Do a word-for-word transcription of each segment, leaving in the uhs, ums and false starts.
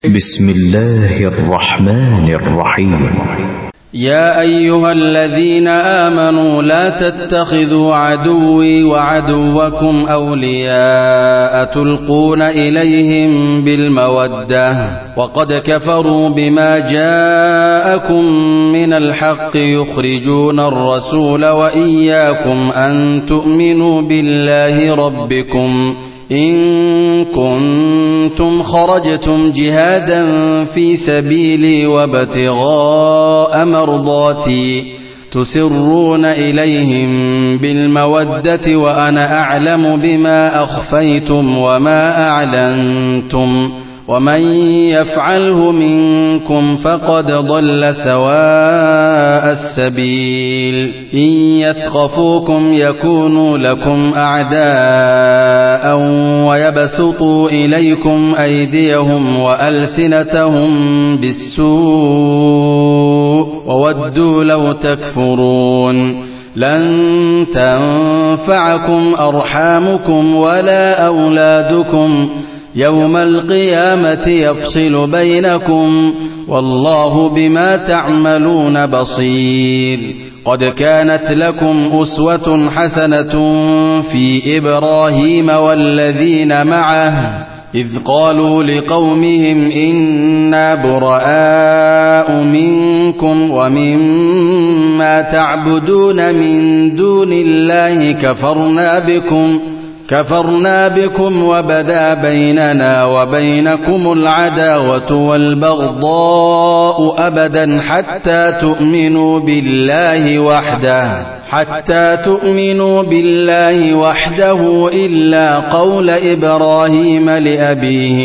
بسم الله الرحمن الرحيم. يا أيها الذين آمنوا لا تتخذوا عدوي وعدوكم أولياء تلقون إليهم بالمودة وقد كفروا بما جاءكم من الحق يخرجون الرسول وإياكم أن تؤمنوا بالله ربكم إن كنتم خرجتم جهادا في سبيلي وابتغاء مرضاتي تسرون إليهم بالمودة وأنا أعلم بما أخفيتم وما أعلنتم ومن يفعله منكم فقد ضل سواء السبيل إن يثقفوكم يكونوا لكم أعداء ويبسطوا إليكم أيديهم وألسنتهم بالسوء وودوا لو تكفرون لن تنفعكم أرحامكم ولا أولادكم يوم القيامة يفصل بينكم والله بما تعملون بصير. قد كانت لكم أسوة حسنة في إبراهيم والذين معه إذ قالوا لقومهم إنا براء منكم ومما تعبدون من دون الله كفرنا بكم كفرنا بكم وبدا بيننا وبينكم العداوة والبغضاء أبدا حتى تؤمنوا بالله وحده حتى تؤمنوا بالله وحده إلا قول إبراهيم لأبيه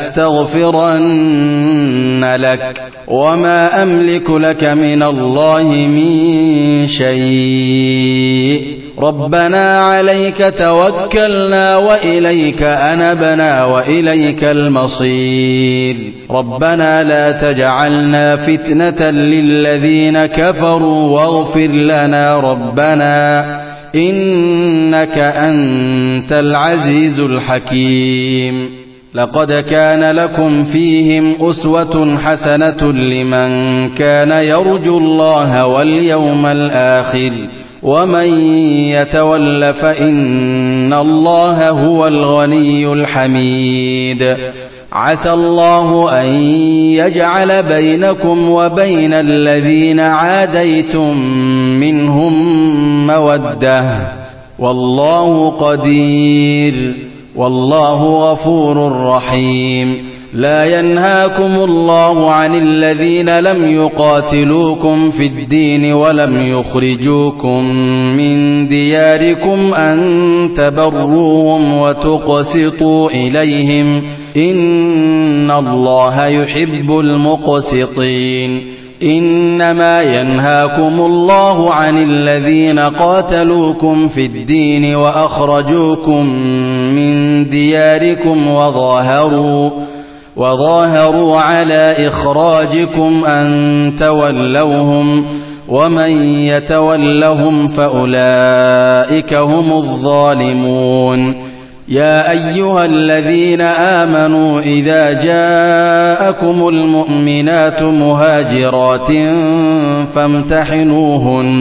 لأستغفرن لك وما أملك لك من الله من شيء ربنا عليك توكلنا وإليك أنبنا وإليك المصير ربنا لا تجعلنا فتنة للذين كفروا واغفر لنا ربنا إنك أنت العزيز الحكيم. لقد كان لكم فيهم أسوة حسنة لمن كان يرجو الله واليوم الآخر ومن يتول فإن الله هو الغني الحميد. عسى الله أن يجعل بينكم وبين الذين عاديتم منهم مودة والله قدير والله غفور رحيم. لا ينهاكم الله عن الذين لم يقاتلوكم في الدين ولم يخرجوكم من دياركم أن تبروهم وتقسطوا إليهم إن الله يحب المقسطين. إنما ينهاكم الله عن الذين قاتلوكم في الدين وأخرجوكم من دياركم وظاهروا وظاهروا على إخراجكم أن تولوهم ومن يتولهم فأولئك هم الظالمون. يا أيها الذين آمنوا إذا جاءكم المؤمنات مهاجرات فامتحنوهن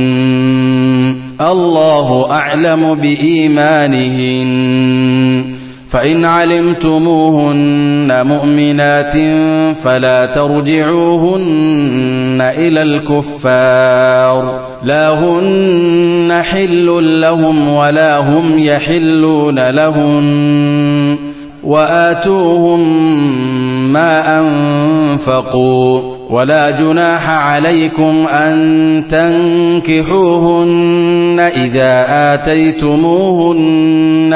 الله أعلم بإيمانهن فإن علمتموهن مؤمنات فلا ترجعوهن إلى الكفار لا هن حل لهم ولا هم يحلون لهن وآتوهم ما أنفقوا ولا جناح عليكم أن تنكحوهن إذا آتيتموهن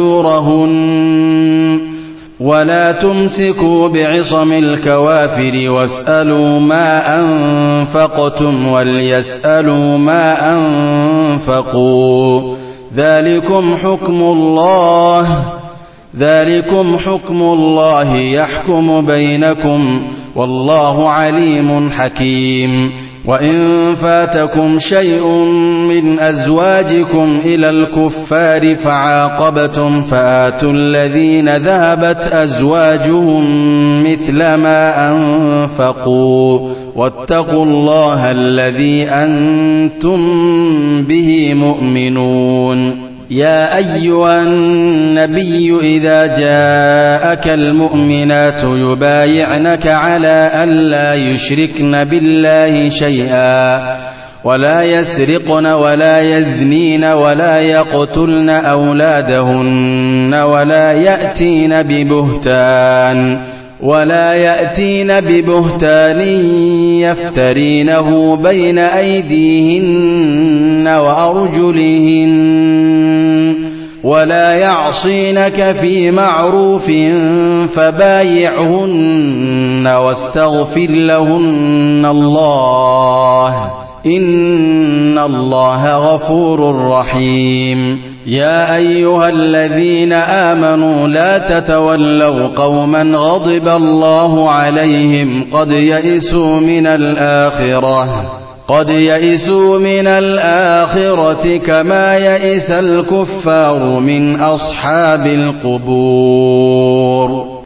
أجورهن ولا تمسكوا بعصم الكوافر واسألوا ما أنفقتم وليسألوا ما أنفقوا ذلكم حكم الله ذلكم حكم الله يحكم بينكم والله عليم حكيم. وإن فاتكم شيء من أزواجكم إلى الكفار فعاقبتم فآتوا الذين ذهبت أزواجهم مثل ما أنفقوا واتقوا الله الذي أنتم به مؤمنون. يا أيها النبي إذا جاءك المؤمنات يبايعنك على أن لا يشركن بالله شيئا ولا يسرقن ولا يزنين ولا يقتلن أولادهن ولا يأتين ببهتان ولا يأتين ببهتان يفترينه بين أيديهن وأرجلهن ولا يعصينك في معروف فبايعهن واستغفر لهن الله إن الله غفور رحيم. يا أيها الذين آمنوا لا تتولوا قوما غضب الله عليهم قد يئسوا من الآخرة قد يئسوا من الآخرة كما يئس الكفار من أصحاب القبور.